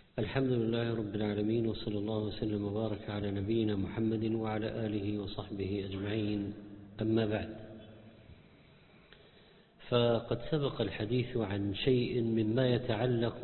الحمد لله رب العالمين، وصلى الله وسلم وبارك على نبينا محمد وعلى آله وصحبه أجمعين. أما بعد، فقد سبق الحديث عن شيء مما يتعلق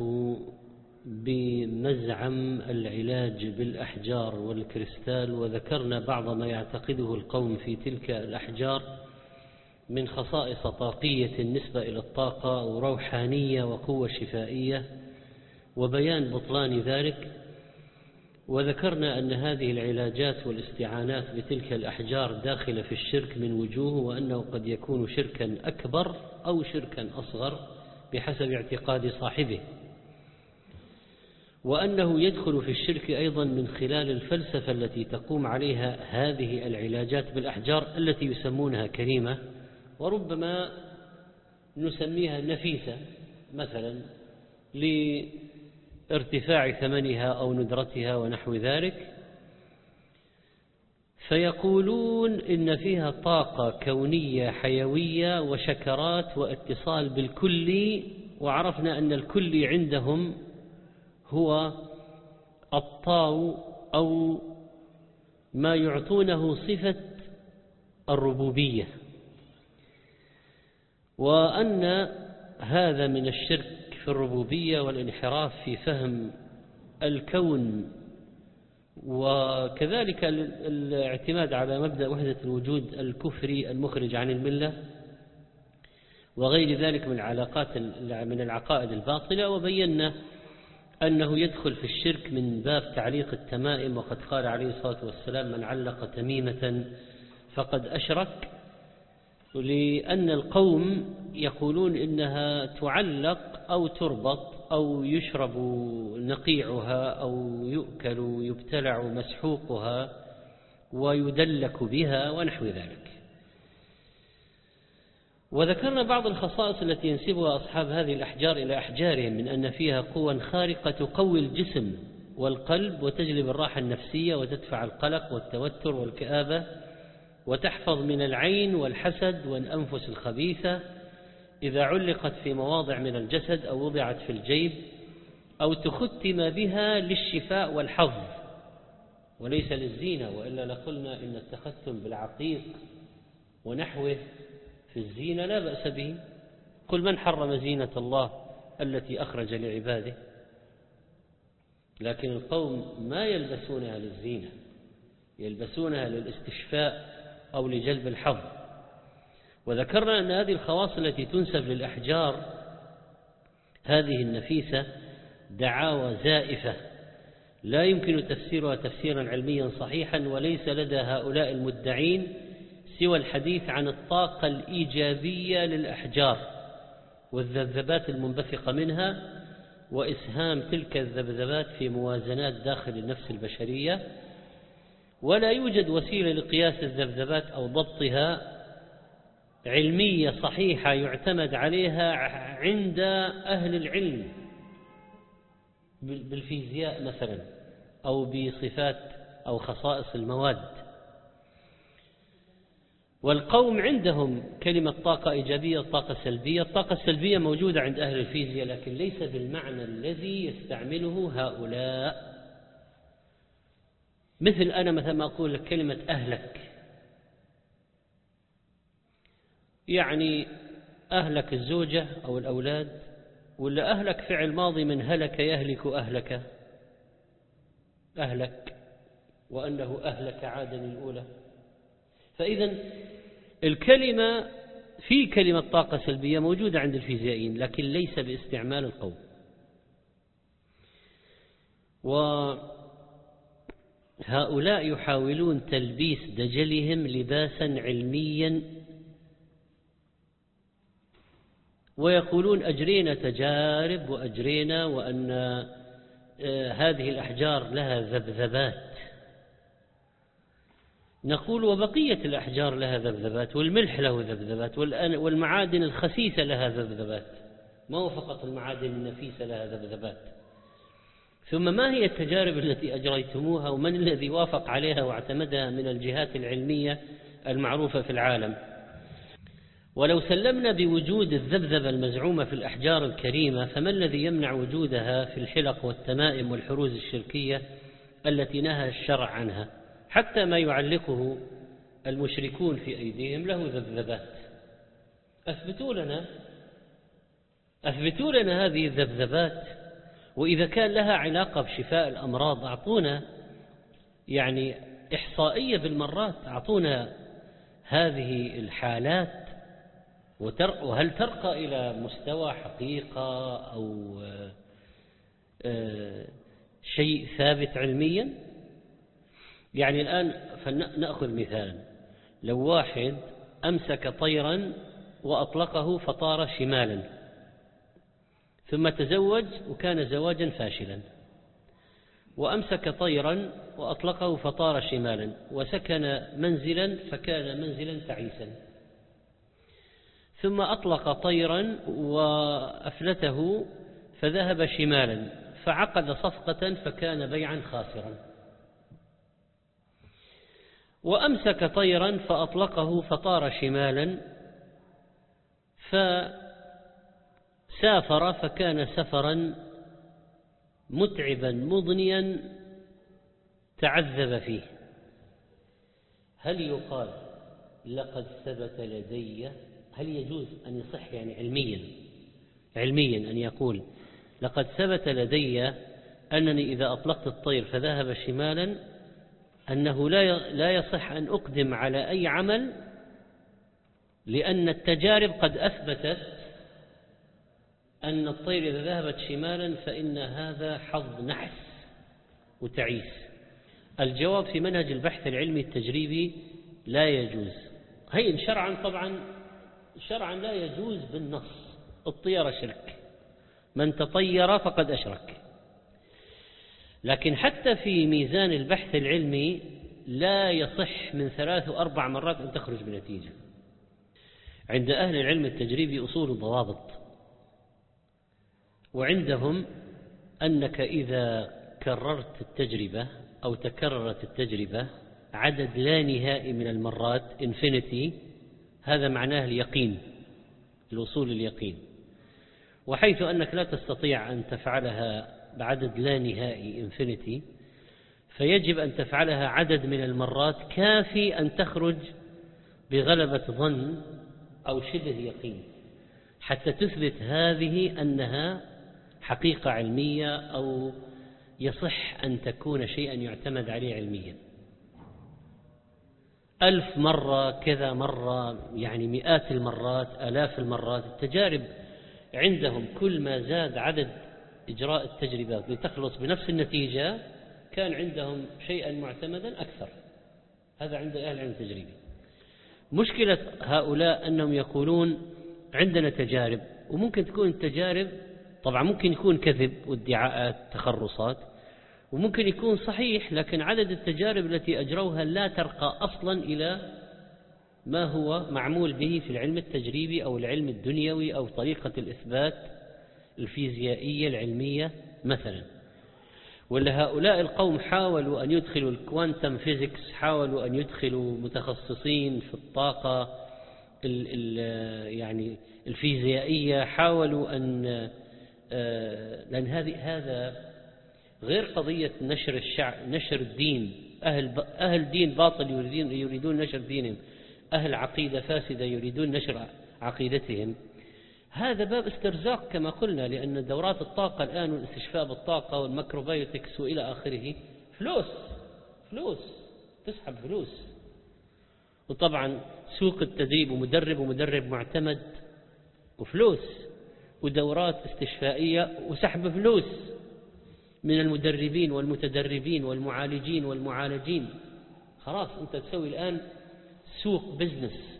بمزعم العلاج بالأحجار والكريستال، وذكرنا بعض ما يعتقده القوم في تلك الأحجار من خصائص طاقية نسبة إلى الطاقة وروحانية وقوة شفائية، وبيان بطلان ذلك. وذكرنا أن هذه العلاجات والاستعانات بتلك الأحجار داخلة في الشرك من وجوه، وأنه قد يكون شركا أكبر أو شركا أصغر بحسب اعتقاد صاحبه، وأنه يدخل في الشرك أيضا من خلال الفلسفة التي تقوم عليها هذه العلاجات بالأحجار التي يسمونها كريمة، وربما نسميها نفيسة مثلا لارتفاع ثمنها أو ندرتها ونحو ذلك. فيقولون إن فيها طاقة كونية حيوية وشكرات واتصال بالكلي، وعرفنا أن الكلي عندهم هو الطاو أو ما يعطونه صفة الربوبية، وأن هذا من الشرك في الربوبية والانحراف في فهم الكون، وكذلك الاعتماد على مبدأ وحدة الوجود الكفري المخرج عن الملة، وغير ذلك من العقائد الباطلة. وبينا أنه يدخل في الشرك من باب تعليق التمائم، وقد قال عليه الصلاة والسلام: من علق تميمة فقد أشرك، لأن القوم يقولون إنها تعلق أو تربط أو يشرب نقيعها أو يؤكل يبتلع مسحوقها ويدلك بها ونحو ذلك. وذكرنا بعض الخصائص التي ينسبها أصحاب هذه الأحجار إلى أحجارهم، من أن فيها قوى خارقة تقوي الجسم والقلب وتجلب الراحة النفسية وتدفع القلق والتوتر والكآبة، وتحفظ من العين والحسد والأنفس الخبيثة إذا علقت في مواضع من الجسد أو وضعت في الجيب، أو تختم بها للشفاء والحظ وليس للزينة، وإلا لقلنا إن التختم بالعقيق ونحوه في الزينة لا بأس به. قل من حرم زينة الله التي أخرج لعباده. لكن القوم ما يلبسونها للزينة، يلبسونها للاستشفاء أو لجلب الحظ. وذكرنا أن هذه الخواص التي تنسب للأحجار هذه النفيسة دعاوى زائفة لا يمكن تفسيرها تفسيرا علميا صحيحا، وليس لدى هؤلاء المدعين سوى الحديث عن الطاقة الإيجابية للأحجار والذبذبات المنبثقة منها، وإسهام تلك الذبذبات في موازنات داخل النفس البشرية. ولا يوجد وسيلة لقياس الذبذبات أو ضبطها علمية صحيحة يعتمد عليها عند أهل العلم بالفيزياء مثلا، أو بصفات أو خصائص المواد. والقوم عندهم كلمة طاقة إيجابية وطاقة سلبية. الطاقة السلبية موجودة عند أهل الفيزياء، لكن ليس بالمعنى الذي يستعمله هؤلاء. مثل أنا مثلا ما أقول لك كلمة أهلك، يعني أهلك الزوجة أو الأولاد، ولا أهلك فعل ماضي من هلك يهلك أهلك، أهلك، وأنه أهلك عادا الأولى. فإذا الكلمة في كلمة طاقة سلبية موجودة عند الفيزيائيين، لكن ليس باستعمال القوم. وهؤلاء يحاولون تلبيس دجلهم لباسا علميا، ويقولون أجرينا تجارب وأجرينا وأن هذه الأحجار لها ذبذبات. نقول وبقية الأحجار لها ذبذبات، والملح له ذبذبات، والمعادن الخسيسة لها ذبذبات، ما هو فقط المعادن النفيسة لها ذبذبات. ثم ما هي التجارب التي أجريتموها، ومن الذي وافق عليها واعتمدها من الجهات العلمية المعروفة في العالم؟ ولو سلمنا بوجود الذبذبة المزعومة في الأحجار الكريمة، فما الذي يمنع وجودها في الحلق والتمائم والحروز الشركية التي نهى الشرع عنها؟ حتى ما يعلقه المشركون في أيديهم له ذبذبات. أثبتوا لنا هذه الذبذبات، وإذا كان لها علاقة بشفاء الأمراض أعطونا يعني إحصائية بالمرات، أعطونا هذه الحالات، وهل ترقى إلى مستوى حقيقة أو شيء ثابت علميا؟ يعني الآن فنأخذ مثالا، لو واحد أمسك طيرا وأطلقه فطار شمالا، ثم تزوج وكان زواجا فاشلا، وأمسك طيرا وأطلقه فطار شمالا، وسكن منزلا فكان منزلا تعيسا، ثم أطلق طيرا وأفلته فذهب شمالا، فعقد صفقة فكان بيعا خاسرا. وأمسك طيرا فأطلقه فطار شمالا، فسافر فكان سفرا متعبا مضنيا تعذب فيه. هل يقال لقد ثبت لدي، هل يجوز أن يصح يعني علميا أن يقول لقد ثبت لدي أنني إذا أطلقت الطير فذهب شمالا أنه لا يصح أن أقدم على أي عمل، لأن التجارب قد أثبتت أن الطير إذا ذهبت شمالا فإن هذا حظ نحس وتعيس؟ الجواب في منهج البحث العلمي التجريبي لا يجوز. هين شرعا، طبعا شرعا لا يجوز بالنص، الطيرة شرك، من تطير فقد أشرك. لكن حتى في ميزان البحث العلمي لا يصح من 3 و4 مرات أن تخرج بنتيجة. عند أهل العلم التجريبي أصول ضوابط، وعندهم أنك إذا كررت التجربة أو تكررت التجربة عدد لا نهائي من المرات infinity، هذا معناه اليقين، الوصول لليقين. وحيث أنك لا تستطيع أن تفعلها بعدد لا نهائي infinity، فيجب أن تفعلها عدد من المرات كافي أن تخرج بغلبة ظن أو شبه يقين، حتى تثبت هذه أنها حقيقة علمية أو يصح أن تكون شيئا يعتمد عليه علميا. 1000 مرة كذا مرة، يعني مئات المرات، آلاف المرات. التجارب عندهم كل ما زاد عدد إجراء التجربات لتخلص بنفس النتيجة كان عندهم شيئا معتمدا أكثر. هذا عند أهل العلم التجريبي. مشكلة هؤلاء أنهم يقولون عندنا تجارب، وممكن تكون التجارب طبعا ممكن يكون كذب وادعاءات تخرصات، وممكن يكون صحيح، لكن عدد التجارب التي أجروها لا ترقى أصلا إلى ما هو معمول به في العلم التجريبي أو العلم الدنيوي أو طريقة الإثبات الفيزيائية العلمية مثلا. ولا هؤلاء القوم حاولوا أن يدخلوا الكوانتم فيزيكس، حاولوا أن يدخلوا متخصصين في الطاقة يعني الفيزيائية، حاولوا أن لأن هذا غير قضية نشر الدين. أهل دين باطل يريدون نشر دينهم، أهل عقيدة فاسدة يريدون نشر عقيدتهم. هذا باب استرزاق كما قلنا، لأن دورات الطاقة الآن والاستشفاء بالطاقة والميكروبيوتكس وإلى آخره فلوس تسحب فلوس. وطبعا سوق التدريب ومدرب معتمد وفلوس، ودورات استشفائية وسحب فلوس من المدربين والمتدربين والمعالجين والمعالجين. خلاص أنت تسوي الآن سوق بزنس،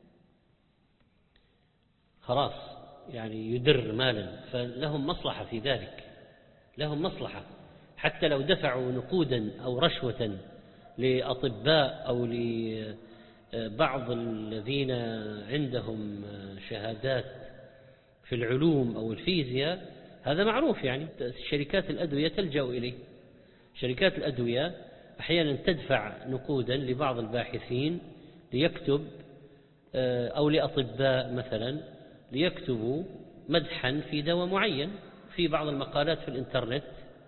خلاص يعني يدر مالا، فلهم مصلحة في ذلك، لهم مصلحة. حتى لو دفعوا نقودا أو رشوة لأطباء أو لبعض الذين عندهم شهادات في العلوم أو الفيزياء، هذا معروف. يعني شركات الأدوية تلجأ إليه. شركات الأدوية أحيانا تدفع نقودا لبعض الباحثين ليكتب أو لأطباء مثلا ليكتبوا مدحا في دواء معين في بعض المقالات في الإنترنت،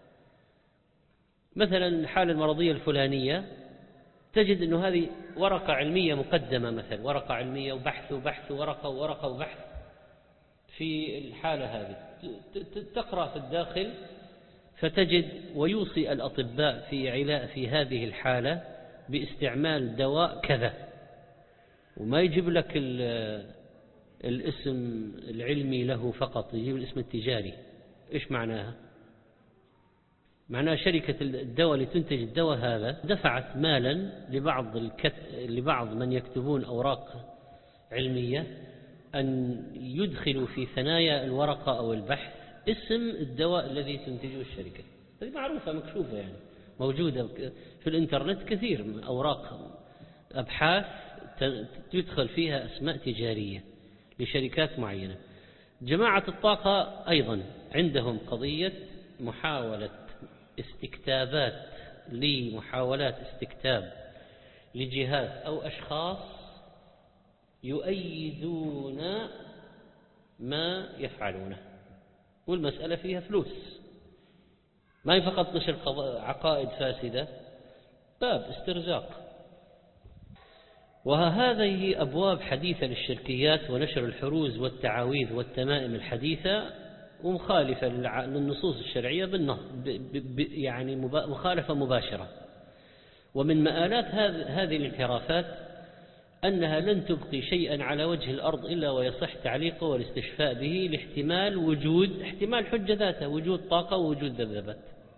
مثلا الحالة المرضية الفلانية، تجد أنه هذه ورقة علمية مقدمة، مثلا ورقة علمية وبحث وبحث ورقة وورقة وبحث في الحالة هذه، تقرأ في الداخل فتجد ويوصي الأطباء في هذه الحالة باستعمال دواء كذا، وما يجيب لك الاسم العلمي له فقط، يجيب الاسم التجاري. إيش معناها؟ معناها شركة الدواء اللي تنتج الدواء هذا دفعت مالا لبعض من يكتبون أوراق علمية أن يدخلوا في ثنايا الورقة أو البحث اسم الدواء الذي تنتجه الشركة. هذه معروفة مكشوفة، يعني موجودة في الإنترنت كثير من أوراق أبحاث تدخل فيها أسماء تجارية لشركات معينة. جماعة الطاقة أيضا عندهم قضية محاولات استكتاب لجهات أو أشخاص يؤيدون ما يفعلونه، والمسألة فيها فلوس، ما هي فقط نشر عقائد فاسدة، باب استرزاق. وهذه أبواب حديثة للشركيات ونشر الحروز والتعاويذ والتمائم الحديثة، ومخالفة للنصوص الشرعية يعني مخالفة مباشرة. ومن مآلات هذه الانحرافات أنها لن تبقي شيئا على وجه الأرض إلا ويصح تعليقه والاستشفاء به لاحتمال احتمال حجة ذاته، وجود طاقة ووجود ذبذبات.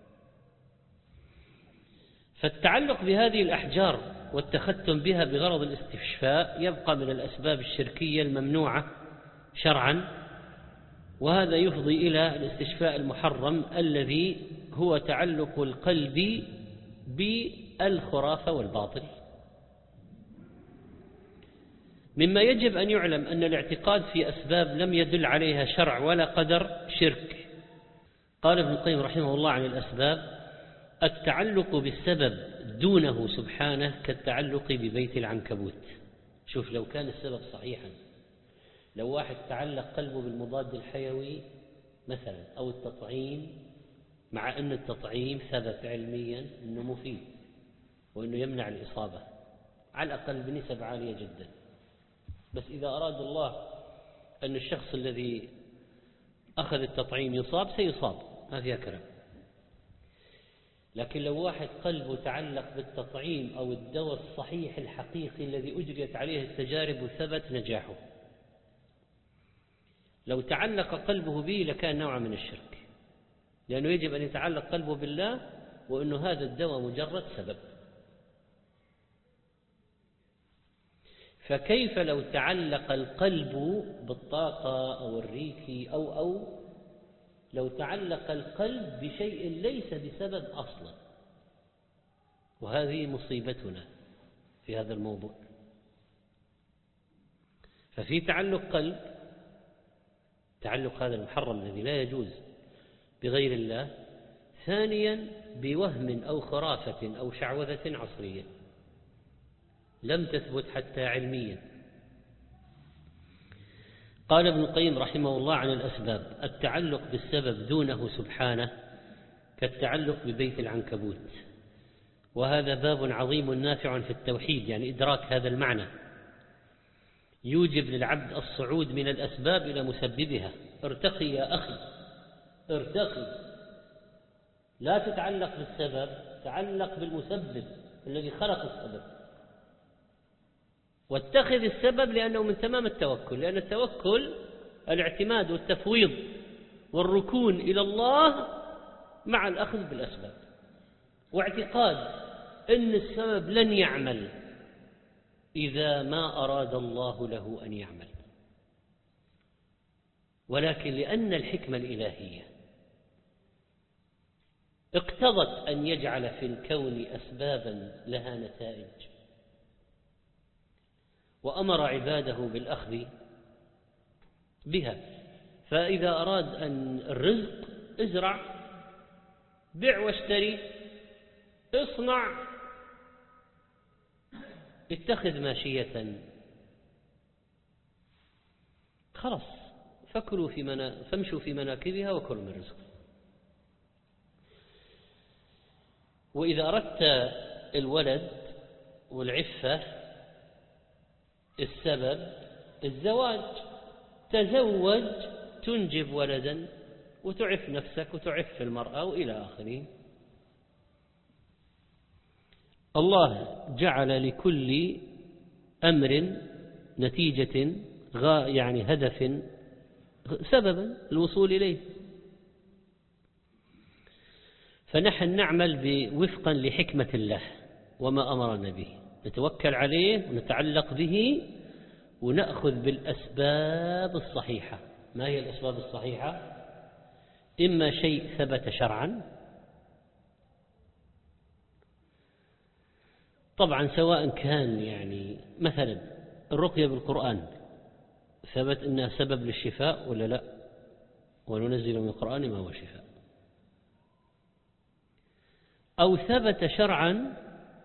فالتعلق بهذه الأحجار والتختم بها بغرض الاستشفاء يبقى من الأسباب الشركية الممنوعة شرعا، وهذا يفضي إلى الاستشفاء المحرم الذي هو تعلق القلب بالخرافة والباطل. مما يجب أن يعلم أن الاعتقاد في أسباب لم يدل عليها شرع ولا قدر شرك. قال ابن القيم رحمه الله عن الأسباب: التعلق بالسبب دونه سبحانه كالتعلق ببيت العنكبوت. شوف، لو كان السبب صحيحا، لو واحد تعلق قلبه بالمضاد الحيوي مثلا أو التطعيم، مع أن التطعيم ثبت علميا أنه مفيد وأنه يمنع الإصابة على الأقل بنسب عالية جدا، بس إذا أراد الله أن الشخص الذي أخذ التطعيم يصاب سيصاب، ما فيها كلام. لكن لو واحد قلبه تعلق بالتطعيم أو الدواء الصحيح الحقيقي الذي أجريت عليه التجارب وثبت نجاحه، لو تعلق قلبه به لكان نوع من الشرك، لأنه يجب أن يتعلق قلبه بالله وأنه هذا الدواء مجرد سبب. فكيف لو تعلق القلب بالطاقة أو الريكي أو لو تعلق القلب بشيء ليس بسبب أصلا؟ وهذه مصيبتنا في هذا الموضوع. ففي تعلق قلب، تعلق هذا المحرم الذي لا يجوز بغير الله. ثانيا بوهم أو خرافة أو شعوذة عصرية لم تثبت حتى علميا. قال ابن القيم رحمه الله عن الأسباب: التعلق بالسبب دونه سبحانه كالتعلق ببيت العنكبوت. وهذا باب عظيم نافع في التوحيد، يعني إدراك هذا المعنى يوجب للعبد الصعود من الأسباب إلى مسببها. ارتقي يا أخي، ارتقي، لا تتعلق بالسبب، تعلق بالمسبب الذي خلق السبب، واتخذ السبب، لأنه من تمام التوكل، لأن التوكل الاعتماد والتفويض والركون إلى الله مع الأخذ بالأسباب، واعتقاد أن السبب لن يعمل إذا ما أراد الله له أن يعمل، ولكن لأن الحكمة الإلهية اقتضت أن يجعل في الكون أسبابا لها نتائج، وأمر عباده بالأخذ بها. فإذا أراد أن الرزق، ازرع، بيع واشتري، اصنع، اتخذ ماشية خلاص فامشوا في مناكبها وكلوا من رزقها. وإذا أردت الولد والعفة السبب الزواج، تزوج تنجب ولدا وتعف نفسك وتعف المرأة وإلى آخره. الله جعل لكل أمر نتيجة يعني هدف سببا الوصول إليه، فنحن نعمل وفقا لحكمة الله وما أمرنا به، نتوكل عليه ونتعلق به ونأخذ بالأسباب الصحيحة. ما هي الأسباب الصحيحة؟ إما شيء ثبت شرعا، طبعا سواء كان يعني مثلا الرقية بالقرآن ثبت أنها سبب للشفاء ولا لا، وننزل من القرآن ما هو شفاء، أو ثبت شرعا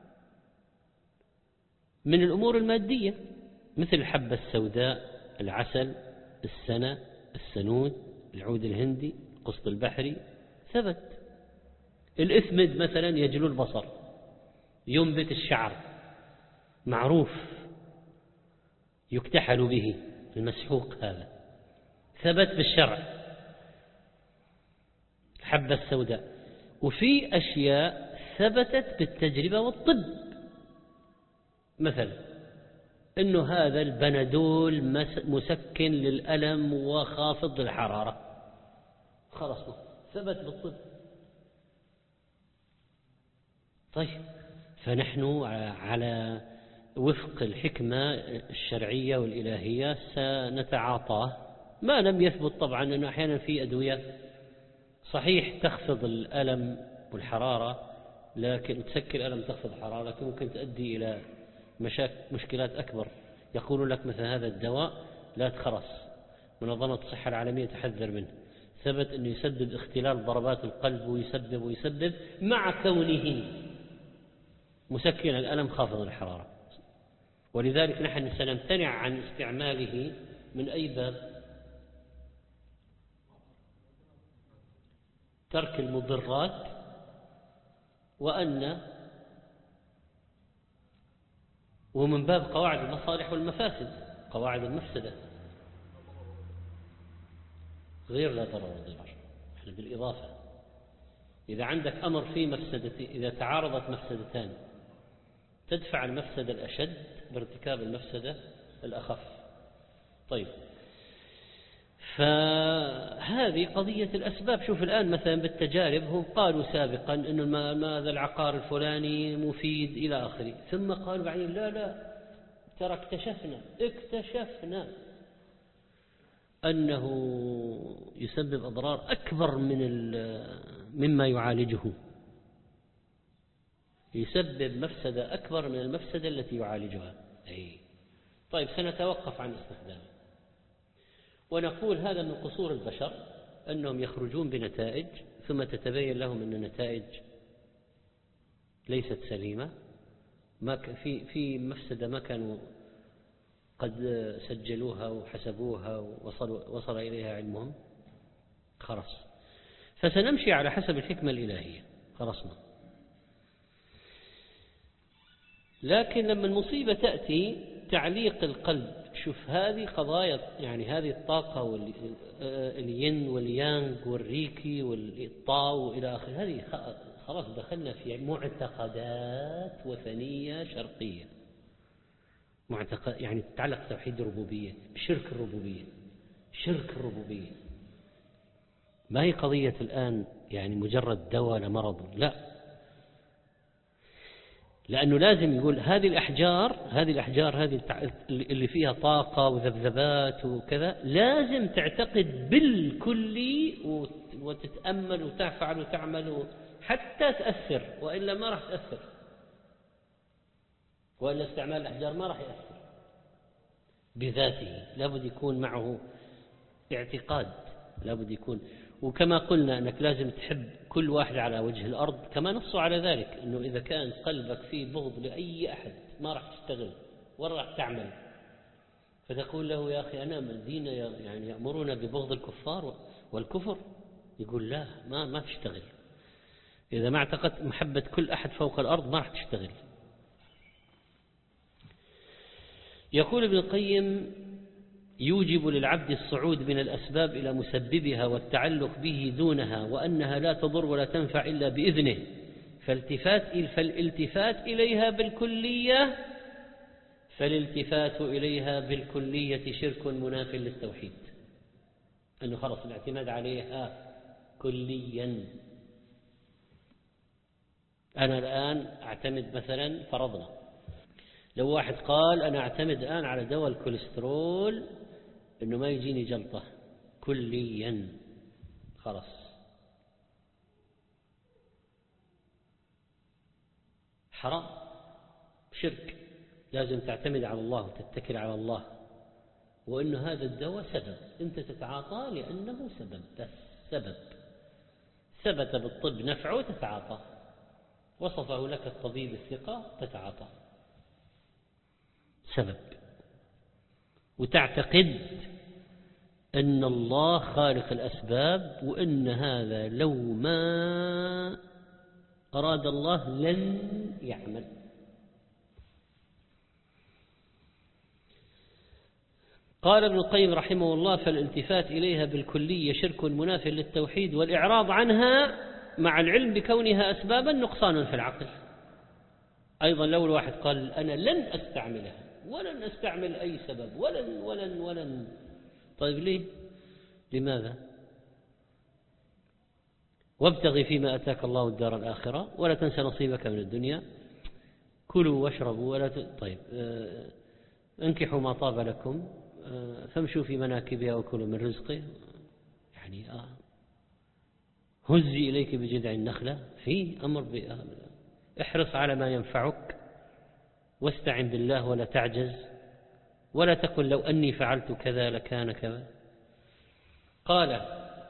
من الأمور المادية مثل الحبة السوداء، العسل، السنة، السنود، العود الهندي، القسط البحري، ثبت. الإثمد مثلا يجلو البصر، ينبت الشعر، معروف، يكتحل به المسحوق، هذا ثبت بالشرع، الحبة السوداء. وفي أشياء ثبتت بالتجربة والطب، مثلا إنه هذا البنادول مسكن للألم وخافض للحرارة، خلاص ثبت بالطب. طيب، فنحن على وفق الحكمة الشرعية والإلهية سنتعاطاه، ما لم يثبت طبعا أنه أحيانا في أدوية صحيح تخفض الألم والحرارة، لكن تسكر الألم تخفض الحرارة، لكن ممكن تؤدي إلى مشكلات أكبر. يقول لك مثلا هذا الدواء لا تخرس، منظمة الصحة العالمية تحذر منه، ثبت أنه يسبب اختلال ضربات القلب ويسبب مع كونه مسكن الألم خافض الحرارة. ولذلك نحن سنمتنع عن استعماله من أي باب؟ ترك المضرات، ومن باب قواعد المصالح والمفاسد، قواعد المفسدة غير لا ضرر ولا ضرار. احنا بالإضافة إذا عندك أمر فيه مفسدة، إذا تعارضت مفسدتان تدفع المفسدة الأشد بارتكاب المفسدة الأخف. طيب، فهذه قضية الأسباب. شوف الآن مثلا بالتجارب هم قالوا سابقا أن هذا العقار الفلاني مفيد إلى آخره، ثم قالوا بعدين لا ترى اكتشفنا أنه يسبب أضرار أكبر مما يعالجه، يسبب مفسدة أكبر من المفسدة التي يعالجها. طيب، سنتوقف عن استخدامه ونقول هذا من قصور البشر، أنهم يخرجون بنتائج ثم تتبين لهم أن النتائج ليست سليمة، في مفسدة ما كانوا قد سجلوها وحسبوها ووصل إليها علمهم، خلاص فسنمشي على حسب الحكمة الإلهية، خلصنا. لكن لما المصيبة تأتي تعليق القلب، شوف هذه قضايا، يعني هذه الطاقة والين واليانغ والريكي والطاو وإلى آخره، هذه خلاص دخلنا في معتقدات وثنية شرقية، يعني تتعلق توحيد الربوبية، شرك الربوبية. ما هي قضية الآن يعني مجرد دواء لمرض، لا، لأنه لازم يقول هذه الأحجار هذه اللي فيها طاقة وذبذبات وكذا، لازم تعتقد بالكلي وتتأمل وتفعل وتعمل حتى تأثر، وإلا ما راح تأثر، وإلا استعمال الأحجار ما راح يأثر بذاته، لابد يكون معه اعتقاد، لابد يكون. وكما قلنا أنك لازم تحب كل واحد على وجه الأرض، كما نصوا على ذلك، أنه إذا كان قلبك فيه بغض لأي أحد ما راح تشتغل ولا راح تعمل. فتقول له يا أخي أنا الدين يعني يأمرون ببغض الكفار والكفر، يقول لا ما تشتغل، إذا ما اعتقدت محبة كل أحد فوق الأرض ما راح تشتغل. يقول ابن القيم يوجب للعبد الصعود من الأسباب إلى مسببها والتعلق به دونها، وأنها لا تضر ولا تنفع إلا بإذنه، فالالتفات إليها بالكلية شرك مناف للتوحيد، أنه خلص الاعتماد عليها كليا. أنا الآن أعتمد مثلا، فرضنا لو واحد قال أنا أعتمد الآن على دواء الكوليسترول إنه ما يجيني جلطة كليا، خلاص حرام، شرك. لازم تعتمد على الله وتتكل على الله، وإن هذا الدواء سبب، أنت تتعاطى لأنه سبب، بس سبب ثبت بالطب نفعه تتعاطى، وصفه لك الطبيب الثقة تتعاطى، سبب. وتعتقد أن الله خالق الأسباب، وأن هذا لو ما أراد الله لن يعمل. قال ابن القيم رحمه الله فالالتفات إليها بالكلية شرك مناف للتوحيد، والإعراض عنها مع العلم بكونها أسبابا نقصان في العقل. أيضا لو الواحد قال أنا لن أستعملها ولن أستعمل أي سبب ولن، طيب ليه؟ لماذا؟ وابتغي فيما أتاك الله الدار الآخرة ولا تنسى نصيبك من الدنيا، كلوا واشربوا طيب انكحوا ما طاب لكم فامشوا في مناكبها وكلوا من رزقه، يعني هزي إليك بجذع النخلة، في أمر احرص على ما ينفعك واستعن بالله ولا تعجز، ولا تقل لو أني فعلت كذا لكان كذا. قال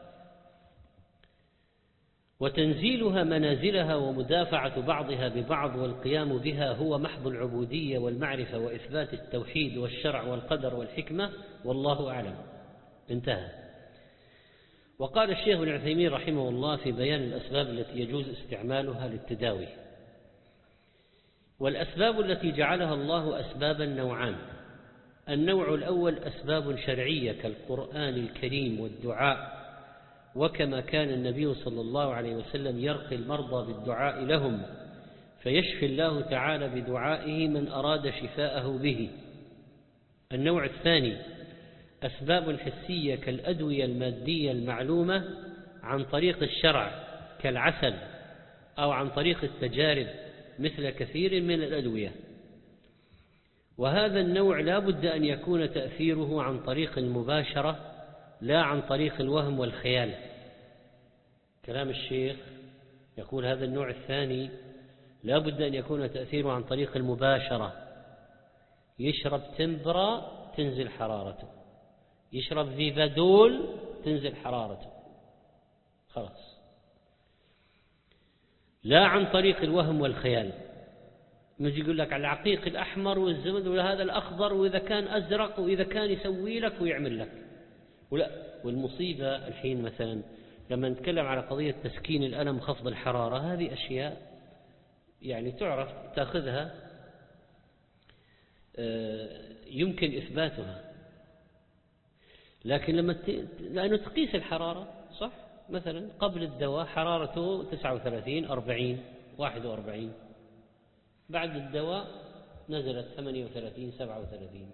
وتنزيلها منازلها ومدافعة بعضها ببعض والقيام بها هو محض العبودية والمعرفة وإثبات التوحيد والشرع والقدر والحكمة، والله أعلم. انتهى. وقال الشيخ ابن عثيمين رحمه الله في بيان الأسباب التي يجوز استعمالها للتداوي: والأسباب التي جعلها الله أسبابا نوعان: النوع الأول أسباب شرعية كالقرآن الكريم والدعاء، وكما كان النبي صلى الله عليه وسلم يرقي المرضى بالدعاء لهم فيشفي الله تعالى بدعائه من أراد شفاءه به. النوع الثاني أسباب حسية كالأدوية المادية المعلومة عن طريق الشرع كالعسل، أو عن طريق التجارب مثل كثير من الأدوية. وهذا النوع لا بد أن يكون تأثيره عن طريق المباشرة لا عن طريق الوهم والخيال. كلام الشيخ يقول هذا النوع الثاني لا بد أن يكون تأثيره عن طريق المباشرة، يشرب تمبرا تنزل حرارته، يشرب فيفادول تنزل حرارته، خلاص، لا عن طريق الوهم والخيال. مش يقول لك على العقيق الأحمر والزبد ولا هذا الأخضر، وإذا كان أزرق وإذا كان يسوي لك ويعمل لك ولا. والمصيبة الحين مثلا لما نتكلم على قضية تسكين الألم خفض الحرارة، هذه أشياء يعني تعرف تأخذها يمكن إثباتها، لكن لأنه تقيس الحرارة صح، مثلا قبل الدواء حرارته 39 40 41، بعد الدواء نزلت 38 37،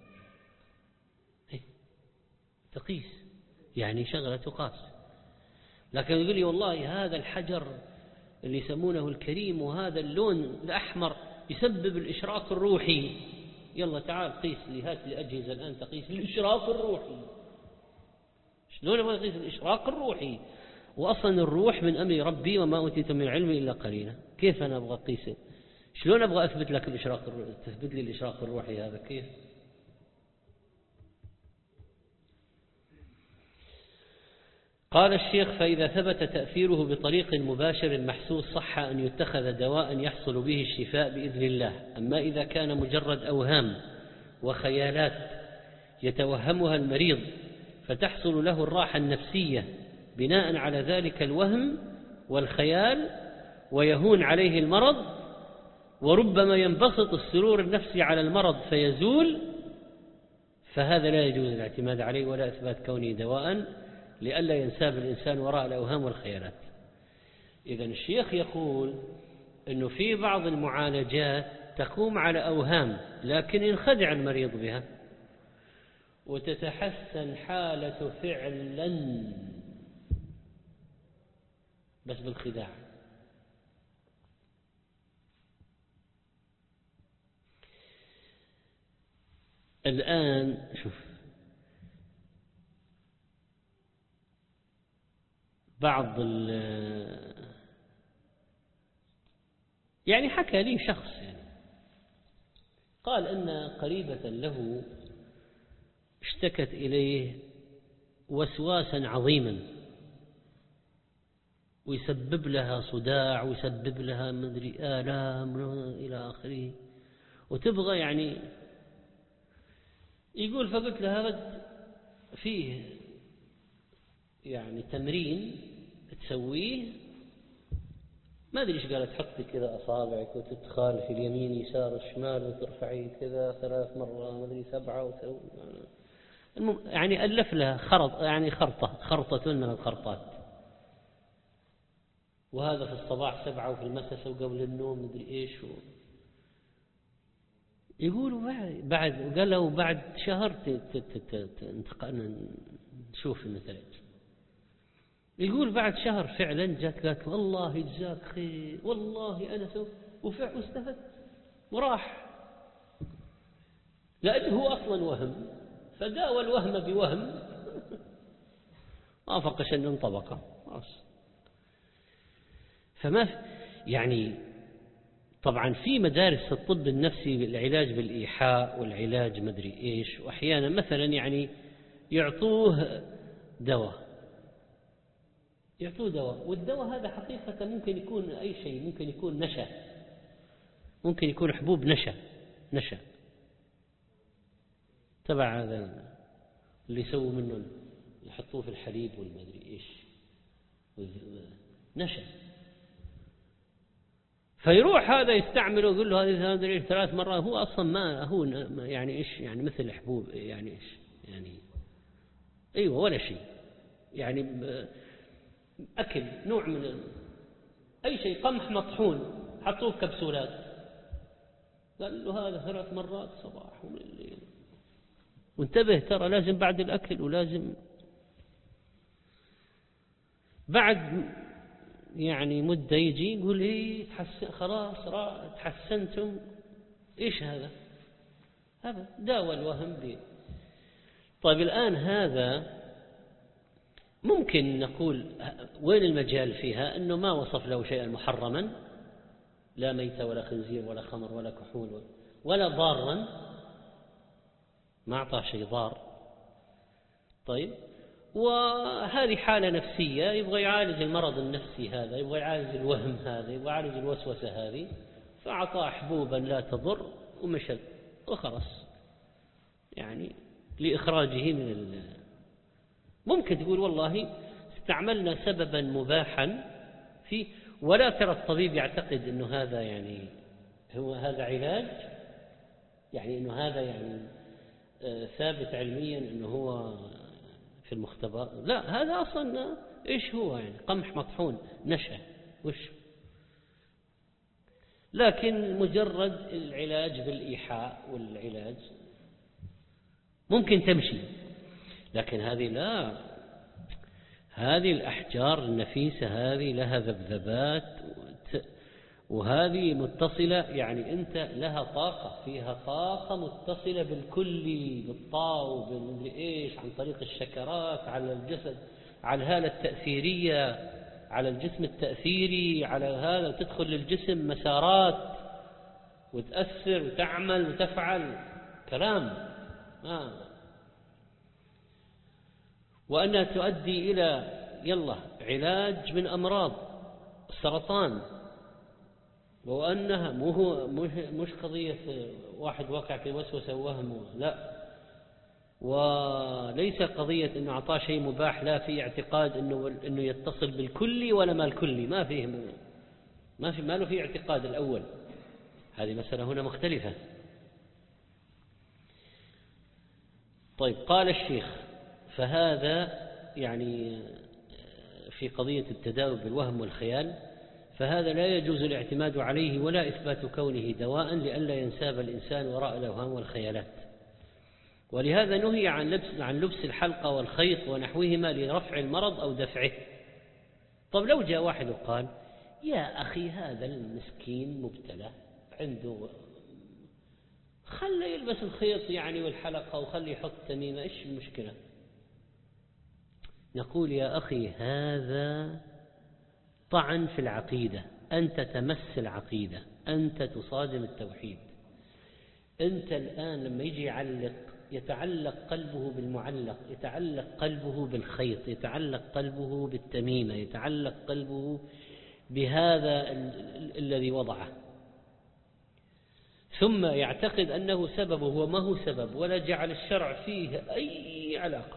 تقيس يعني شغلة تقاس. لكن يقول لي والله هذا الحجر اللي يسمونه الكريم وهذا اللون الأحمر يسبب الإشراق الروحي، يلا تعال قيس لي، هات لي أجهزة الآن تقيس الإشراق الروحي. شلون أبغى أقيس الإشراق الروحي؟ وأصلا الروح من أمر ربي وما أوتيتم من العلم إلا قليلا، كيف أنا أبغى أقيسه؟ شلون أبغى أثبت لك تثبت لي الإشراق الروحي هذا كيف؟ قال الشيخ فإذا ثبت تأثيره بطريق مباشر محسوس صح أن يتخذ دواء يحصل به الشفاء بإذن الله. أما إذا كان مجرد أوهام وخيالات يتوهمها المريض فتحصل له الراحة النفسية بناء على ذلك الوهم والخيال، ويهون عليه المرض، وربما ينبسط السرور النفسي على المرض فيزول، فهذا لا يجوز الاعتماد عليه ولا إثبات كونه دواء، لئلا ينساب الإنسان وراء الأوهام والخيالات. إذن الشيخ يقول أنه في بعض المعالجات تقوم على أوهام لكن ينخدع المريض بها وتتحسن حالة فعلا بس بالخداع. الآن شوف، بعض يعني حكى لي شخص يعني قال أن قريبة له اشتكت إليه وسواسا عظيما ويسبب لها صداع ويسبب لها مدري آلام إلى آخره، وتبغى يعني يقول فقلت لها فيه يعني تمرين تسويه، ما أدري إيش قالت، حطي كذا أصابعك وتتخالف اليمين يسار الشمال وترفعي كذا 3 مرات ما أدري 7 وتسوي يعني ألف لها خرط، يعني خرطة من الخرطات، وهذا في الصباح 7 وفي المساء وقبل النوم مدري إيش يقولوا بعد قال له بعد شهر نشوف النتائج. يقول بعد شهر فعلا جات قالت والله جزاك خير والله أنا وفعل واستفدت وراح، لأنه هو أصلا وهم فداوى الوهم بوهم ما فقش أنه انطبقه. فما يعني طبعا في مدارس الطب النفسي العلاج بالإيحاء والعلاج مدري إيش، وأحيانا مثلا يعني يعطوه دواء، والدواء هذا حقيقة ممكن يكون أي شيء، ممكن يكون نشا، ممكن يكون حبوب نشا تبع هذا اللي يسووا منه يحطوه في الحليب والمدري إيش نشا، فيروح هذا يستعمله ويقول له هذه 3 مرات، هو أصلا ما هو يعني إيش يعني مثل حبوب يعني إيش يعني أيوة ولا شيء، يعني أكل نوع من أي شيء، قمح مطحون حطوه في كبسولات، قال له هذا 3 مرات صباح ومن الليل، وانتبه ترى لازم بعد الأكل، ولازم بعد يعني مدة يجي يقول إيه خلاص تحسنتم، إيش هذا داوى الوهم به. طيب الآن هذا ممكن نقول وين المجال فيها؟ أنه ما وصف له شيئا محرما، لا ميت ولا خنزير ولا خمر ولا كحول ولا ضارا، ما أعطاه شيء ضار. طيب وهذه حالة نفسية يبغى يعالج المرض النفسي هذا، يبغى يعالج الوهم هذا، يبغى يعالج الوسوسة هذه، فأعطاه حبوبا لا تضر ومشى وخلص، يعني لإخراجه من ممكن تقول والله استعملنا سببا مباحا فيه، ولا ترى الطبيب يعتقد أنه هذا يعني هو هذا علاج، يعني أنه هذا يعني ثابت علميا أنه هو في المختبر، لا هذا أصلا إيش هو يعني قمح مطحون نشا وش، لكن مجرد العلاج بالإيحاء والعلاج ممكن تمشي، لكن هذه لا، هذه الأحجار النفيسة هذه لها ذبذبات وهذه متصلة، يعني أنت لها طاقة، فيها طاقة متصلة بالكلي بالطاو بالمدري إيش عن طريق الشكرات على الجسد، على الهالة التأثيرية على الجسم التأثيري، على هذا تدخل للجسم مسارات وتأثر وتعمل وتفعل كلام وأنها تؤدي إلى علاج من أمراض السرطان، وأنها مش قضية واحد وقع في وسوسة ووهم، لا، وليس قضية أنه أعطاه شيء مباح، لا، في اعتقاد أنه يتصل بالكلي ولا ما الكلي، ما له في اعتقاد الأول. هذه مسألة هنا مختلفة. طيب، قال الشيخ: فهذا يعني في قضية التداوي بالوهم والخيال، فهذا لا يجوز الاعتماد عليه ولا إثبات كونه دواء لئلا ينساب الإنسان وراء الأوهام والخيالات. ولهذا نهي عن لبس الحلقة والخيط ونحوهما لرفع المرض أو دفعه. طب لو جاء واحد وقال: يا أخي هذا المسكين مبتلى عنده، خلي يلبس الخيط يعني والحلقة وخلي يحط تميمة، إيش المشكلة؟ نقول: يا أخي هذا طعن في العقيدة، أنت تمس العقيدة، أنت تصادم التوحيد. أنت الآن لما يجي يتعلق قلبه بالمعلق، يتعلق قلبه بالخيط، يتعلق قلبه بالتميمة، يتعلق قلبه بهذا الذي وضعه، ثم يعتقد أنه سبب وهو ما هو سبب ولا جعل الشرع فيه أي علاقة،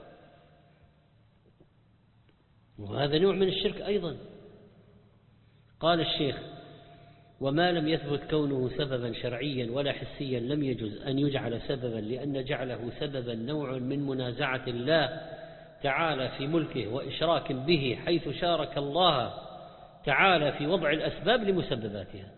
وهذا نوع من الشرك أيضا. قال الشيخ: وما لم يثبت كونه سببا شرعيا ولا حسيا لم يجوز أن يجعل سببا، لأن جعله سببا نوع من منازعة الله تعالى في ملكه وإشراك به، حيث شارك الله تعالى في وضع الأسباب لمسبباتها.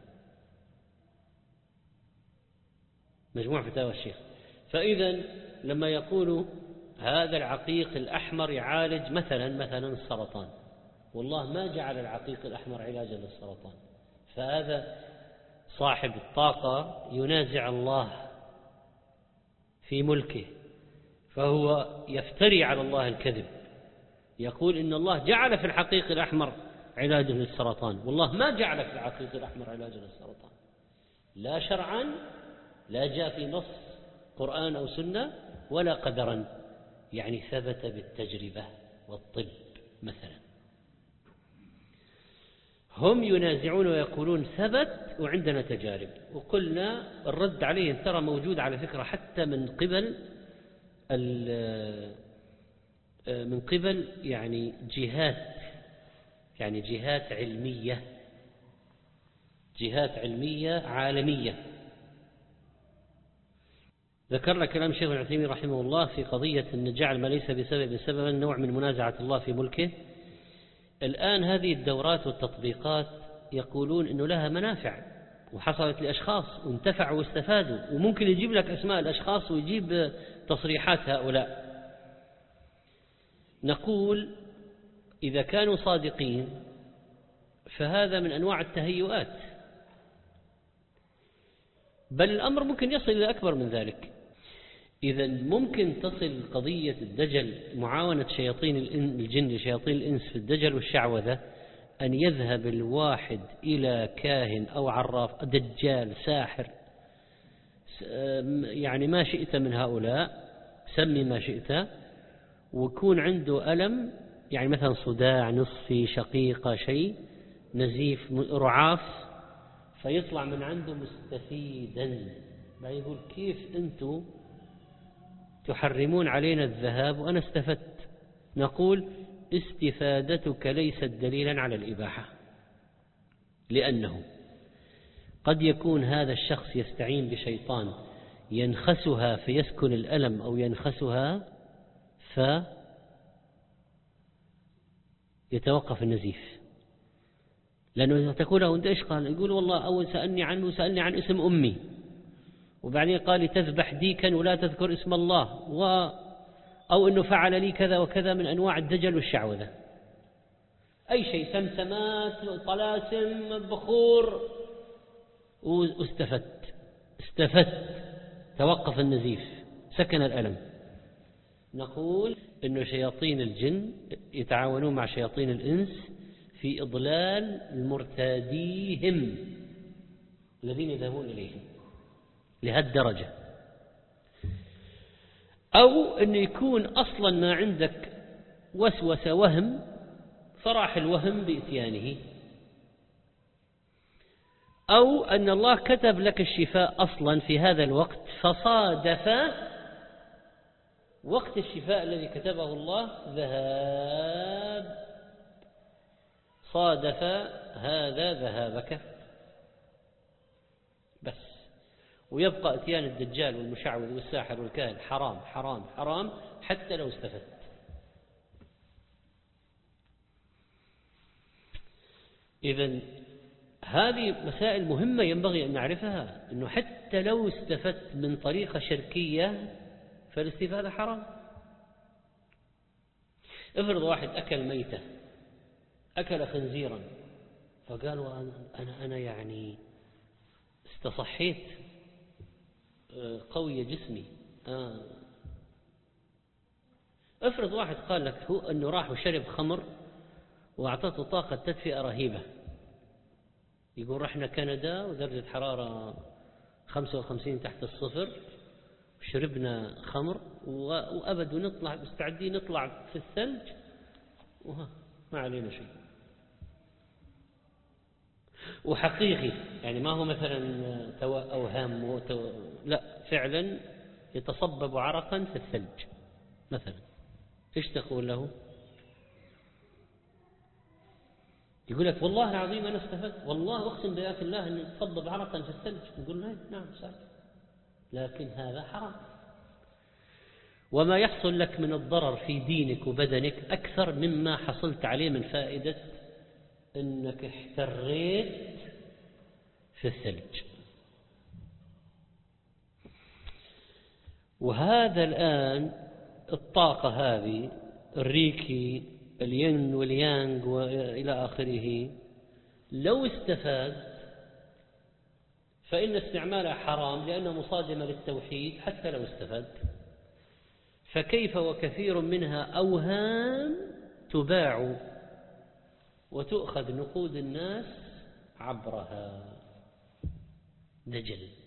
مجموع فتاوى الشيخ. فإذا لما يقول هذا العقيق الأحمر يعالج مثلا السرطان، والله ما جعل العقيق الأحمر علاجا للسرطان، فهذا صاحب الطاقة ينازع الله في ملكه، فهو يفتري على الله الكذب، يقول إن الله جعل في العقيق الأحمر علاجا للسرطان، والله ما جعل في العقيق الأحمر علاجا للسرطان، لا شرعا، لا جاء في نص قرآن أو سنة، ولا قدرا، يعني ثبت بالتجربة والطب مثلا. هم ينازعون ويقولون ثبت وعندنا تجارب، وقلنا الرد عليهم ترى موجود على فكرة حتى من قبل يعني جهات علمية عالمية. ذكرنا كلام شيخ العثيمين رحمه الله في قضية أن جعل ما ليس بسبب سببا نوع من منازعة الله في ملكه. الآن هذه الدورات والتطبيقات يقولون أنه لها منافع وحصلت لأشخاص وانتفعوا واستفادوا، وممكن يجيب لك أسماء الأشخاص ويجيب تصريحات هؤلاء. نقول إذا كانوا صادقين فهذا من أنواع التهيؤات، بل الأمر ممكن يصل إلى أكبر من ذلك. إذا ممكن تصل قضية الدجل، معاونة شياطين الجن لشياطين الإنس في الدجل والشعوذة، أن يذهب الواحد إلى كاهن أو عراف، دجال، ساحر، يعني ما شئت من هؤلاء، سمي ما شئت، ويكون عنده ألم، يعني مثلا صداع نصفي، شقيقة، شيء، نزيف، رعاف، فيطلع من عنده مستفيدا، ما يقول كيف أنتم تحرمون علينا الذهاب وأنا استفدت؟ نقول استفادتك ليست دليلا على الإباحة، لأنه قد يكون هذا الشخص يستعين بشيطان ينخسها فيسكن الألم، أو ينخسها فيتوقف النزيف. لأنه تقول له أنت إيش قال؟ يقول والله أول سألني عن اسم أمي، وبعدين قال لي تذبح ديكا ولا تذكر اسم الله، أو أنه فعل لي كذا وكذا من أنواع الدجل والشعوذة، أي شيء، سمسمات، طلاسم، بخور، استفدت، توقف النزيف، سكن الألم. نقول إنه شياطين الجن يتعاونون مع شياطين الإنس في إضلال المرتاديهم الذين يذهبون إليهم لهالدرجة. أو أنه يكون أصلا ما عندك وسوسة، وهم، فراح الوهم بإتيانه، أو أن الله كتب لك الشفاء أصلا في هذا الوقت فصادف وقت الشفاء الذي كتبه الله ذهاب، صادف هذا ذهابك بس. ويبقى اتيان الدجال والمشعوذ والساحر والكاهن حرام حرام حرام حتى لو استفدت. إذن هذه مسائل مهمة ينبغي أن نعرفها، أنه حتى لو استفدت من طريقة شركية فالاستفادة حرام. افرض واحد أكل ميتة، أكل خنزيرا، فقالوا أنا يعني استصحيت، قوي جسمي. افرض واحد قال لك هو أنه راح وشرب خمر وأعطته طاقة تدفئة رهيبة، يقول رحنا كندا ودرجة حرارة 55 تحت الصفر، شربنا خمر وأبد ونطلع مستعدين نطلع في الثلج ما علينا شيء. وحقيقي يعني ما هو مثلا أوهام لا، فعلا يتصبب عرقا في الثلج مثلا، ايش تقول له؟ يقول لك والله العظيم أنا استفدت، والله أقسم بآيات الله أن يتصبب عرقا في الثلج. نقول نعم صحيح، لكن هذا حرام. وما يحصل لك من الضرر في دينك وبدنك أكثر مما حصلت عليه من فائدة أنك احتريت في الثلج. وهذا الآن الطاقة هذه الريكي الين واليانغ وإلى آخره، لو استفاد فإن استعمالها حرام لأنه مصادمة للتوحيد حتى لو استفاد. فكيف وكثير منها أوهام تباع وتؤخذ نقود الناس عبرها. دجل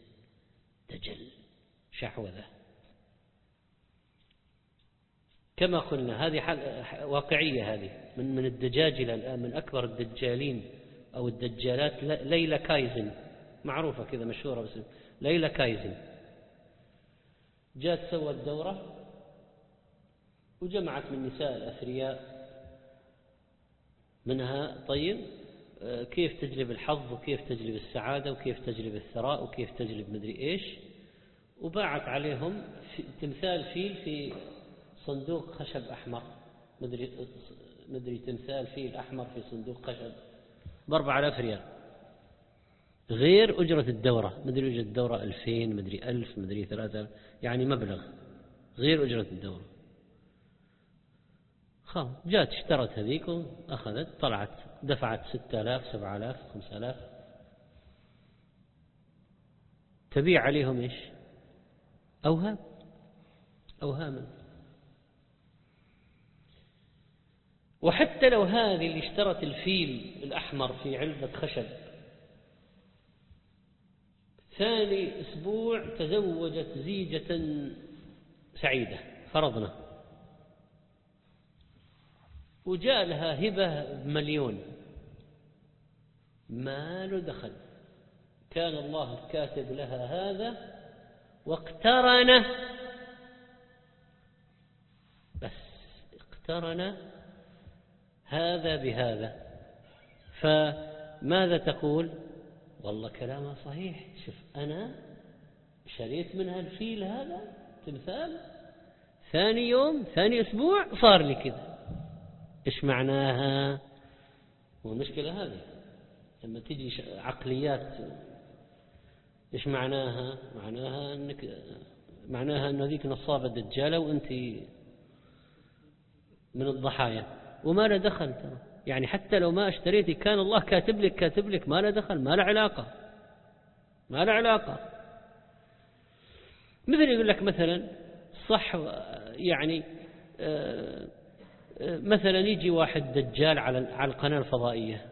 شعوذة. كما قلنا هذه واقعية، هذه من الدجاجلة الآن، من أكبر الدجالين أو الدجالات ليلى كايزن، معروفة كذا مشهورة، بس ليلى كايزن جاءت سوت دورة وجمعت من نساء الأثرياء منها طيب كيف تجلب الحظ وكيف تجلب السعادة وكيف تجلب الثراء وكيف تجلب مدري إيش، وباعت عليهم تمثال فيل في صندوق خشب أحمر، مدري تمثال فيل أحمر في صندوق خشب ب4,000 ريال، غير أجرة الدورة. مدري أجرة الدورة 2000 مدري 1000 مدري 3000، يعني مبلغ غير أجرة الدورة. جاءت اشترت هذيك وأخذت، طلعت دفعت 6000 7000 5000، تبيع عليهم إيش؟ أوهاما. وحتى لو هذه اللي اشترت الفيل الأحمر في علبة خشب ثاني أسبوع تزوجت زيجة سعيدة فرضنا، وجاء لها هبة ب1,000,000، ما له دخل، كان الله كاتب لها هذا واقترن، بس اقترن هذا بهذا. فماذا تقول؟ والله كلامها صحيح، شوف أنا شريت منها الفيل هذا تمثال، ثاني يوم ثاني أسبوع صار لي كذا. إيش معناها؟ والمشكلة هذه لما تيجي عقليات، إيش معناها؟ معناها أن هذيك نصابة دجالة وأنت من الضحايا وما له دخل. ترى يعني حتى لو ما اشتريتي كان الله كاتب لك، ما له دخل، ما له علاقة. مثل يقول لك مثلا صح، يعني مثلا يجي واحد دجال على القناة الفضائية،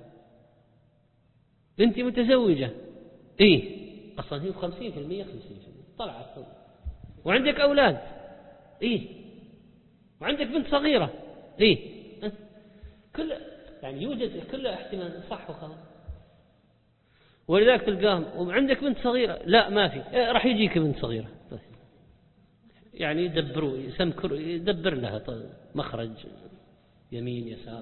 انت متزوجة اصلا هي 50% طلعت، وعندك اولاد وعندك بنت صغيرة كل يعني يوجد كل احتمال صح وخلاص. ولذلك تلقاهم وعندك بنت صغيرة، لا ما في، راح يجيك بنت صغيرة، يعني يدبر لها مخرج يمين يسار.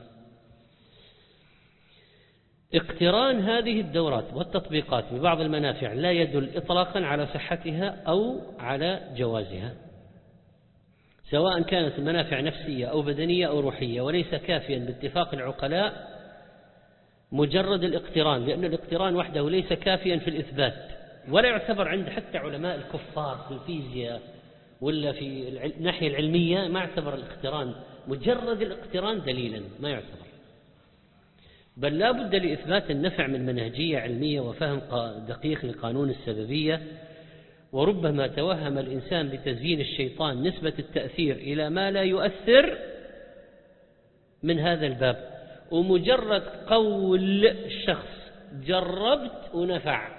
اقتران هذه الدورات والتطبيقات ببعض المنافع لا يدل إطلاقا على صحتها أو على جوازها، سواء كانت المنافع نفسية أو بدنية أو روحية، وليس كافيا باتفاق العقلاء مجرد الاقتران، لأن الاقتران وحده ليس كافيا في الإثبات، ولا يعتبر عند حتى علماء الكفار في الفيزياء ولا في الناحية العلمية، ما يعتبر الاقتران مجرد الاقتران دليلا، ما يعتبر، بل لا بد لإثبات النفع من منهجية علمية وفهم دقيق لقانون السببية. وربما توهم الإنسان بتزيين الشيطان نسبة التأثير إلى ما لا يؤثر من هذا الباب، ومجرد قول الشخص جربت ونفع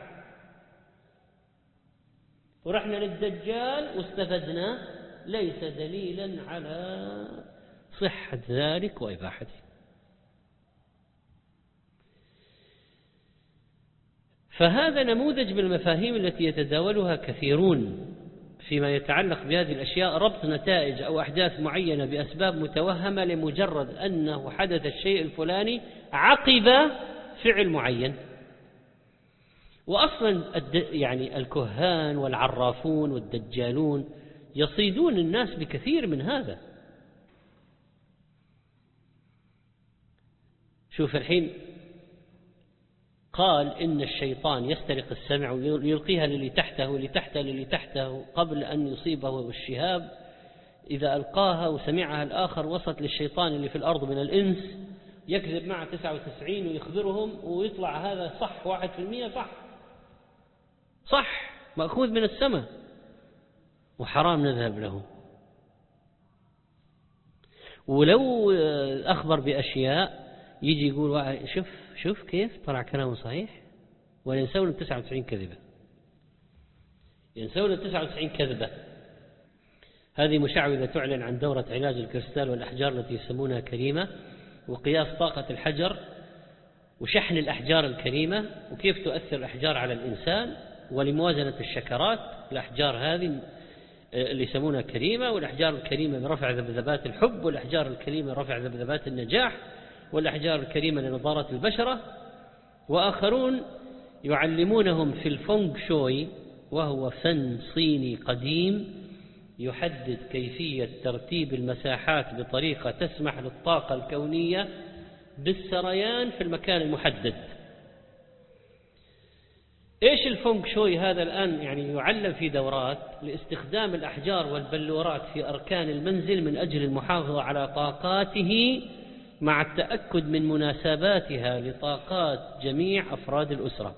ورحنا للدجال واستفدنا ليس دليلا على صحة ذلك وإباحته. فهذا نموذج من المفاهيم التي يتداولها كثيرون فيما يتعلق بهذه الأشياء، ربط نتائج أو أحداث معينة بأسباب متوهمة لمجرد أنه حدث الشيء الفلاني عقب فعل معين. وأصلا يعني الكهان والعرافون والدجالون يصيدون الناس بكثير من هذا. شوف الحين قال إن الشيطان يسترق السمع ويلقيها للي تحته واللي تحته للي تحته قبل أن يصيبه الشهاب، إذا ألقاها وسمعها الآخر وصلت للشيطان اللي في الأرض من الإنس، يكذب مع 99 ويخبرهم ويطلع هذا صح 1%، صح مأخوذ من السماء وحرام نذهب له. ولو أخبر بأشياء يجي يقول شوف كيف طلع كلامه صحيح، وينسون 99 كذبة، ينسون 99 كذبة. هذه مشعوذة تعلن عن دورة علاج الكريستال والأحجار التي يسمونها كريمة، وقياس طاقة الحجر وشحن الأحجار الكريمة، وكيف تؤثر الأحجار على الإنسان، ولموازنة الشكرات. الأحجار هذه اللي يسمونها كريمة، والأحجار الكريمة لرفع ذبذبات الحب، والأحجار الكريمة لرفع ذبذبات النجاح، والأحجار الكريمة لنضارة البشرة. وآخرون يعلمونهم في الفونغ شوي، وهو فن صيني قديم يحدد كيفية ترتيب المساحات بطريقة تسمح للطاقة الكونية بالسريان في المكان المحدد. إيش الفونغ شوي هذا الآن؟ يعني يعلم في دورات لاستخدام الأحجار والبلورات في أركان المنزل من أجل المحافظة على طاقاته مع التأكد من مناسباتها لطاقات جميع أفراد الأسرة.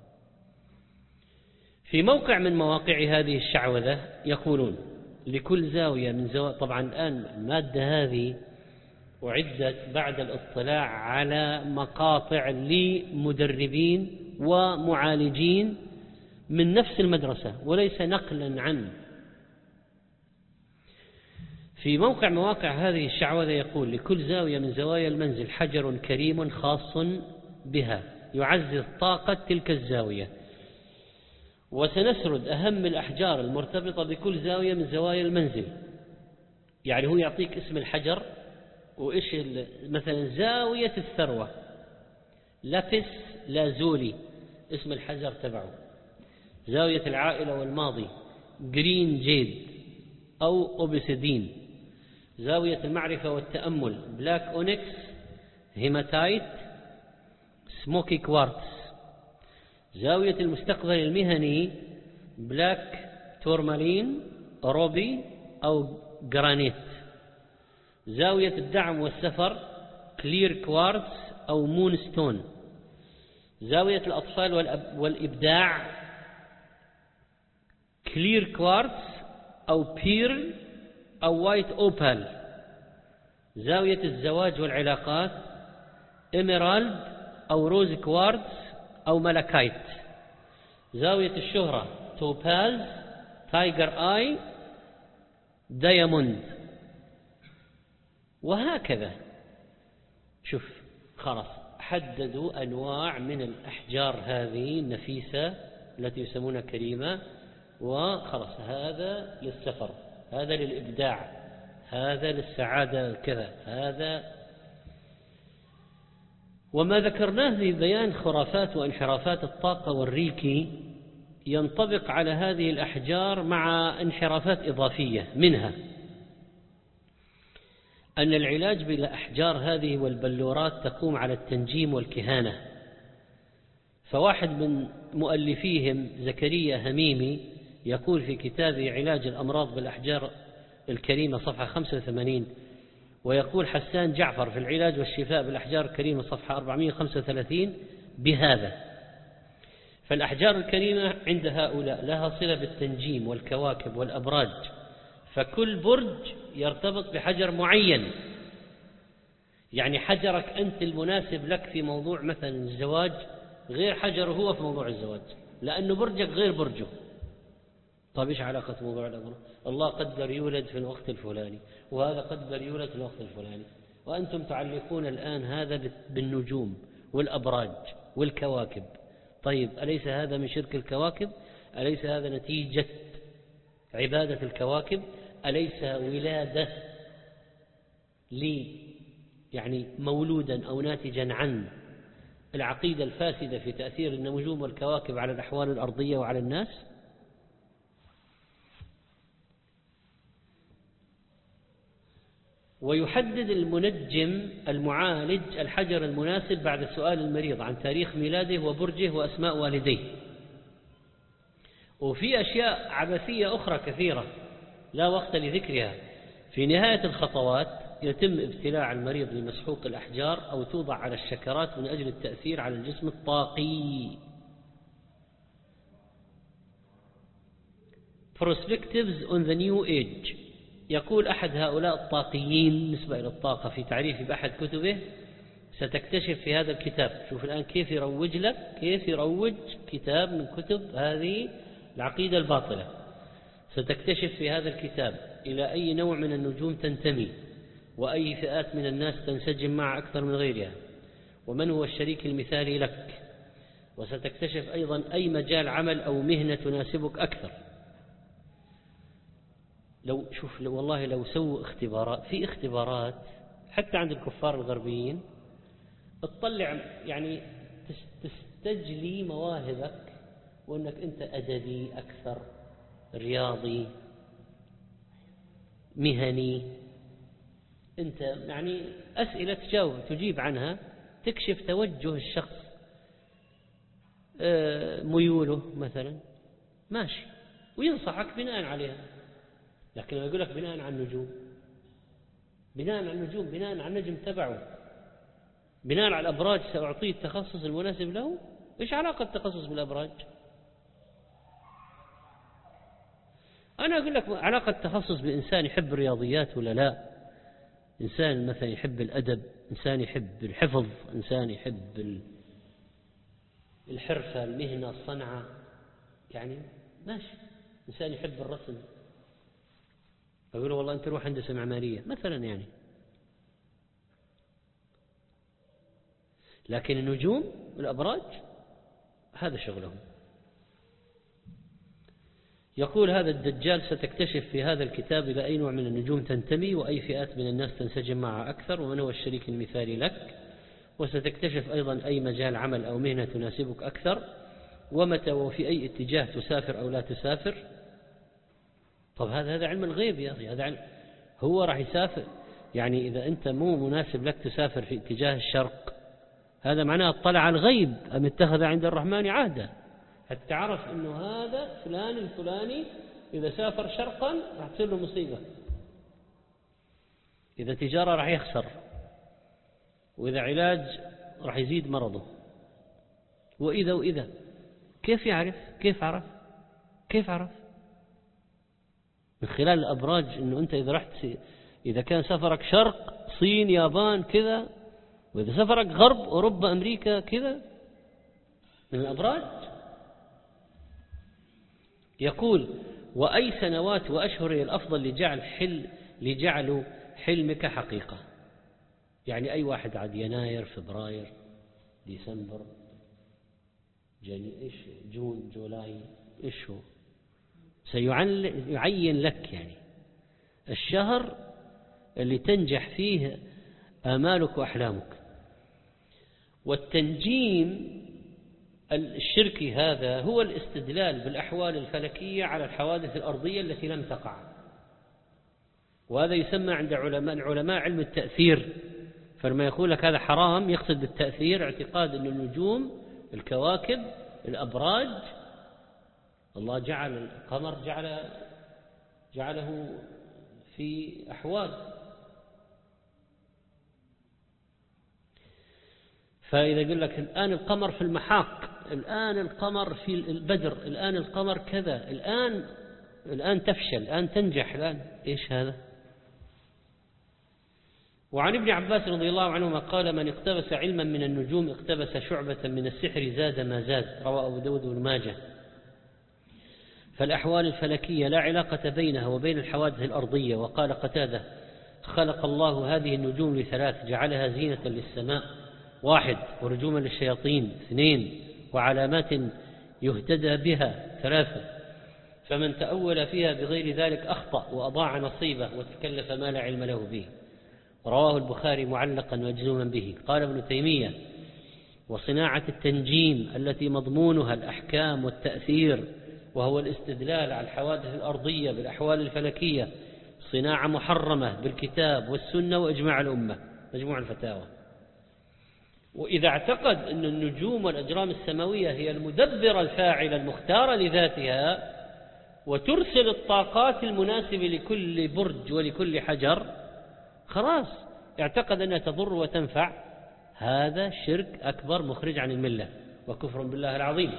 في موقع من مواقع هذه الشعوذة يقولون لكل زاوية من زوايا، طبعا الآن المادة هذه أعدت بعد الاطلاع على مقاطع لمدربين ومعالجين من نفس المدرسة وليس نقلا عنه. في موقع مواقع هذه الشعوذة يقول لكل زاوية من زوايا المنزل حجر كريم خاص بها يعزز طاقة تلك الزاوية، وسنسرد أهم الأحجار المرتبطة بكل زاوية من زوايا المنزل. يعني هو يعطيك اسم الحجر وإيش مثلا زاوية الثروة لابس لازولي اسم الحجر تبعه، زاوية العائلة والماضي جرين جيد أو أوبسيدين، زاوية المعرفة والتأمل بلاك أونكس هيماتايت سموكي كوارتز، زاوية المستقبل المهني بلاك تورمالين روبي أو جرانيت، زاوية الدعم والسفر كلير كوارتز أو مونستون، زاوية الأطفال والإبداع كلير كوارتز أو بيرل أو وايت أوبال، زاوية الزواج والعلاقات إميرالد أو روز كوارتز أو ملكايت، زاوية الشهرة توباز تايجر آي دايموند، وهكذا. شوف خلاص حددوا أنواع من الأحجار هذه النفيسة التي يسمونها كريمة، وخلاص هذا للسفر، هذا للإبداع، هذا للسعادة كذا، هذا. وما ذكرناه لبيان خرافات وانحرافات الطاقة والريكي ينطبق على هذه الأحجار مع انحرافات إضافية، منها أن العلاج بالأحجار هذه والبلورات تقوم على التنجيم والكهانة. فواحد من مؤلفيهم زكريا هميمي يقول في كتابه علاج الأمراض بالأحجار الكريمة صفحة 85، ويقول حسان جعفر في العلاج والشفاء بالأحجار الكريمة صفحة 435 بهذا: فالأحجار الكريمة عند هؤلاء لها صلة بالتنجيم والكواكب والأبراج، فكل برج يرتبط بحجر معين. يعني حجرك أنت المناسب لك في موضوع مثلا الزواج غير حجره هو في موضوع الزواج، لأنه برجك غير برجه. طيب إيش علاقة موضوع الأمر؟ الله قدر يولد في الوقت الفلاني، وهذا قدر يولد في الوقت الفلاني، وأنتم تعلقون الآن هذا بالنجوم والأبراج والكواكب. طيب أليس هذا من شرك الكواكب؟ أليس هذا نتيجة عبادة الكواكب؟ أليس ولادة لي يعني مولودا أو ناتجا عن العقيدة الفاسدة في تأثير النجوم والكواكب على الأحوال الأرضية وعلى الناس؟ ويحدد المنجم المعالج الحجر المناسب بعد سؤال المريض عن تاريخ ميلاده وبرجه وأسماء والديه. وفي أشياء عبثية أخرى كثيرة لا وقت لذكرها. في نهاية الخطوات يتم ابتلاع المريض بمسحوق الأحجار أو توضع على الشكرات من أجل التأثير على الجسم الطاقي. Perspectives on the New Age. يقول أحد هؤلاء الطاقيين نسبة إلى الطاقة في تعريف بأحد كتبه: ستكتشف في هذا الكتاب، شوف الآن كيف يروج لك، كيف يروج كتاب من كتب هذه العقيدة الباطلة. ستكتشف في هذا الكتاب إلى أي نوع من النجوم تنتمي، وأي فئات من الناس تنسجم مع أكثر من غيرها، ومن هو الشريك المثالي لك. وستكتشف أيضا أي مجال عمل أو مهنة تناسبك أكثر. والله لو سووا اختبارات، في اختبارات حتى عند الكفار الغربيين تطلع يعني تستجلي مواهبك، وأنك أنت أدبي أكثر، رياضي، مهني، أنت يعني أسئلة تجيب عنها تكشف توجه الشخص، ميوله مثلا، ماشي، وينصحك بناء عليها. لكن لما يقول لك بناء على النجوم، بناء على النجوم، بناء على النجم تبعه، بناء على الأبراج سأعطيه التخصص المناسب له. إيش علاقة التخصص بالأبراج؟ أنا أقول لك علاقة التخصص بإنسان يحب الرياضيات ولا لا، إنسان مثلا يحب الأدب، إنسان يحب الحفظ، إنسان يحب الحرفة، المهنة، الصنعة، يعني ماشي. إنسان يحب الرسم، أقول والله أنت روح هندسة معمارية مثلا يعني. لكن النجوم والأبراج هذا شغلهم. يقول هذا الدجال: ستكتشف في هذا الكتاب إلى أي نوع من النجوم تنتمي، وأي فئات من الناس تنسجم معها أكثر، ومن هو الشريك المثالي لك. وستكتشف أيضا أي مجال عمل أو مهنة تناسبك أكثر، ومتى وفي أي اتجاه تسافر أو لا تسافر. طب هذا علم الغيب يا أخي، هذا علم. هو راح يسافر، يعني إذا أنت مو مناسب لك تسافر في اتجاه الشرق، هذا معناه اطلع على الغيب أم اتخذ عند الرحمن عهدا، حتى تعرف أنه هذا فلان الفلاني إذا سافر شرقا راح تصير له مصيبة، إذا تجارة راح يخسر، وإذا علاج راح يزيد مرضه، وإذا كيف يعرف؟ كيف عرف؟ من خلال الأبراج، أنه أنت إذا كان سفرك شرق صين يابان كذا، وإذا سفرك غرب أوروبا أمريكا كذا، من الأبراج. يقول: وأي سنوات وأشهر هي الأفضل لجعل حلمك حقيقة. يعني أي واحد عاد يناير، فبراير، ديسمبر، جون، جولاي، إيش هو سيعين لك يعني الشهر اللي تنجح فيه آمالك وأحلامك. والتنجيم الشركي هذا هو الاستدلال بالأحوال الفلكية على الحوادث الأرضية التي لم تقع، وهذا يسمى عند العلماء علم التأثير. فلما يقول لك هذا حرام يقصد بالتأثير اعتقاد أن النجوم، الكواكب، الأبراج، الله جعل القمر جعله في أحوال. فإذا يقول لك الآن القمر في المحاق، الآن القمر في البدر، الآن القمر كذا، الآن تفشل، الآن تنجح، الآن إيش هذا؟ وعن ابن عباس رضي الله عنهما قال: من اقتبس علما من النجوم اقتبس شعبة من السحر زاد ما زاد. رواه أبو داود بن ماجه. فالأحوال الفلكية لا علاقة بينها وبين الحوادث الأرضية. وقال قتادة: خلق الله هذه النجوم لثلاث: جعلها زينة للسماء 1، ورجوما للشياطين 2، وعلامات يهتدى بها 3. فمن تأول فيها بغير ذلك أخطأ وأضاع نصيبه وتكلف ما لا علم له به. رواه البخاري معلقا مجزوما به. قال ابن تيمية: وصناعة التنجيم التي مضمونها الأحكام والتأثير، وهو الاستدلال على الحوادث الأرضية بالأحوال الفلكية، صناعة محرمة بالكتاب والسنة وإجماع الأمة، مجموع الفتاوى. وإذا اعتقد أن النجوم والأجرام السماوية هي المدبرة الفاعلة المختارة لذاتها وترسل الطاقات المناسبة لكل برج ولكل حجر، خلاص اعتقد أنها تضر وتنفع. هذا شرك أكبر مخرج عن الملة وكفر بالله العظيم.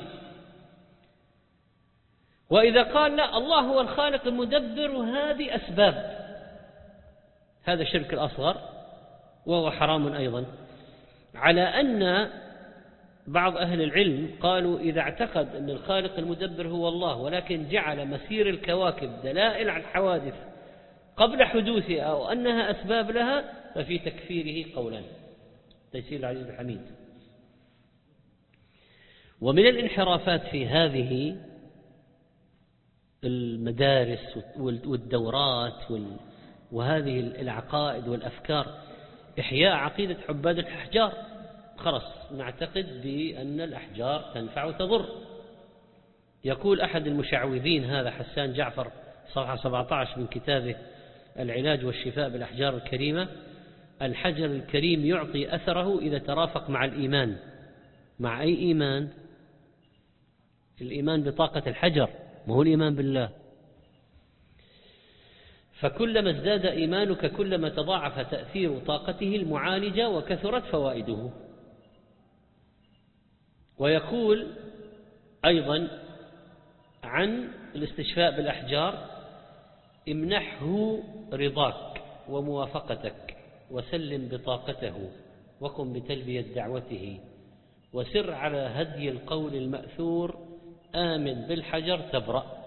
وإذا قال لا، الله هو الخالق المدبر وهذه أسباب، هذا الشرك الأصغر وهو حرام أيضا. على أن بعض أهل العلم قالوا إذا اعتقد أن الخالق المدبر هو الله ولكن جعل مسير الكواكب دلائل على الحوادث قبل حدوثها أو أنها أسباب لها، ففي تكفيره قولان. تيسير العزيز الحميد. ومن الانحرافات في هذه المدارس والدورات وهذه العقائد والأفكار إحياء عقيدة عباد الأحجار. خلاص نعتقد بأن الأحجار تنفع وتضر. يقول أحد المشعوذين هذا حسان جعفر صفحة 17 من كتابه العلاج والشفاء بالأحجار الكريمة: الحجر الكريم يعطي أثره إذا ترافق مع الإيمان. مع أي إيمان؟ الإيمان بطاقة الحجر، ما هو الإيمان بالله. فكلما ازداد إيمانك كلما تضاعف تأثير طاقته المعالجة وكثرت فوائده. ويقول أيضا عن الاستشفاء بالأحجار: امنحه رضاك وموافقتك وسلم بطاقته وقم بتلبية دعوته وسر على هدي القول المأثور آمن بالحجر تبرأ.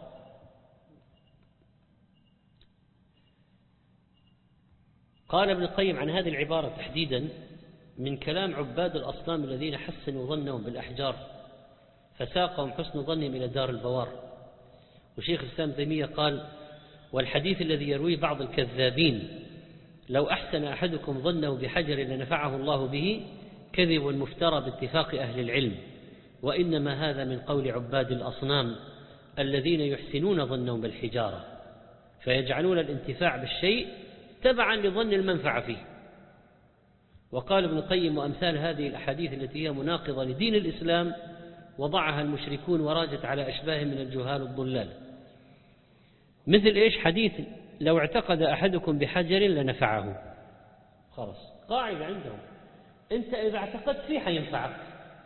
قال ابن القيم عن هذه العبارة تحديدا: من كلام عباد الأصنام الذين حسنوا ظنهم بالأحجار فساقهم حسن ظنهم إلى دار البوار. وشيخ الإسلام ابن تيمية قال: والحديث الذي يرويه بعض الكذابين لو أحسن أحدكم ظنه بحجر لنفعه الله به كذب مفترى باتفاق أهل العلم، وإنما هذا من قول عباد الأصنام الذين يحسنون ظنهم بالحجارة فيجعلون الانتفاع بالشيء تبعا لظن المنفعة فيه. وقال ابن القيم: وأمثال هذه الأحاديث التي هي مناقضة لدين الإسلام وضعها المشركون وراجت على أشباه من الجهال الضلال. مثل إيش؟ حديث لو اعتقد أحدكم بحجر لنفعه. خلاص قاعدة عندهم، أنت إذا اعتقدت فيه حينفعك.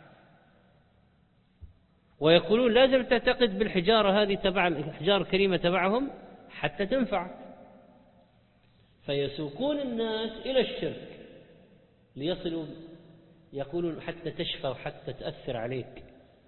ويقولون لازم تعتقد بالحجارة هذه تبع الحجارة الكريمة تبعهم حتى تنفعك. فيسوقون الناس إلى الشرك ليصلوا، يقولون حتى تشفى وحتى تأثر عليك.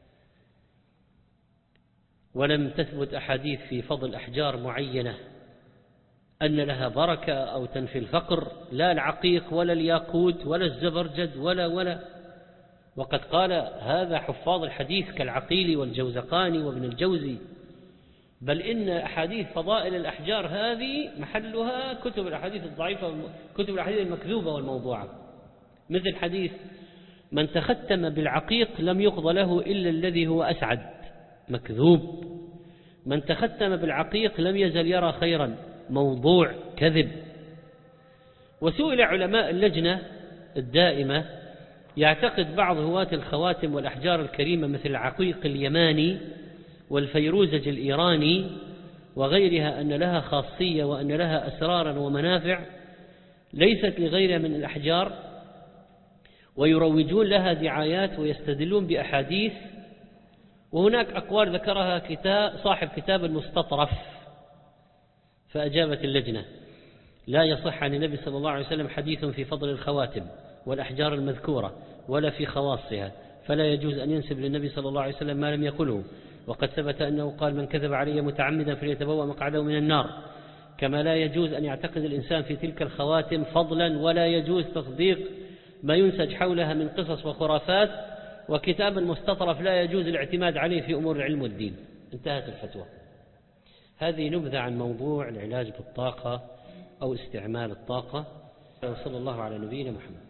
ولم تثبت أحاديث في فضل أحجار معينة أن لها بركة أو تنفي الفقر، لا العقيق ولا الياقوت ولا الزبرجد ولا. وقد قال هذا حفاظ الحديث كالعقيلي والجوزقاني وابن الجوزي بل إن أحاديث فضائل الأحجار هذه محلها كتب الأحاديث الضعيفة، كتب الأحاديث المكذوبة والموضوعة، مثل حديث من تختم بالعقيق لم يقضى له إلا الذي هو أسعد، مكذوب. من تختم بالعقيق لم يزل يرى خيرا، موضوع، كذب. وسئل علماء اللجنة الدائمة: يعتقد بعض هواة الخواتم والأحجار الكريمة مثل العقيق اليماني والفيروزج الإيراني وغيرها أن لها خاصية وأن لها أسرارا ومنافع ليست لغيرها من الأحجار، ويروجون لها دعايات ويستدلون بأحاديث. وهناك أقوال ذكرها صاحب كتاب المستطرف. فأجابت اللجنة: لا يصح عن النبي صلى الله عليه وسلم حديث في فضل الخواتم والأحجار المذكورة ولا في خواصها، فلا يجوز أن ينسب للنبي صلى الله عليه وسلم ما لم يقله، وقد ثبت أنه قال: من كذب علي متعمدا فليتبوأ مقعده من النار. كما لا يجوز أن يعتقد الإنسان في تلك الخواتم فضلا، ولا يجوز تصديق ما ينسج حولها من قصص وخرافات. وكتاب المستطرف لا يجوز الاعتماد عليه في أمور العلم والدين. انتهت الفتوى. هذه نبذة عن موضوع العلاج بالطاقة أو استعمال الطاقة. وصلى الله على نبينا محمد.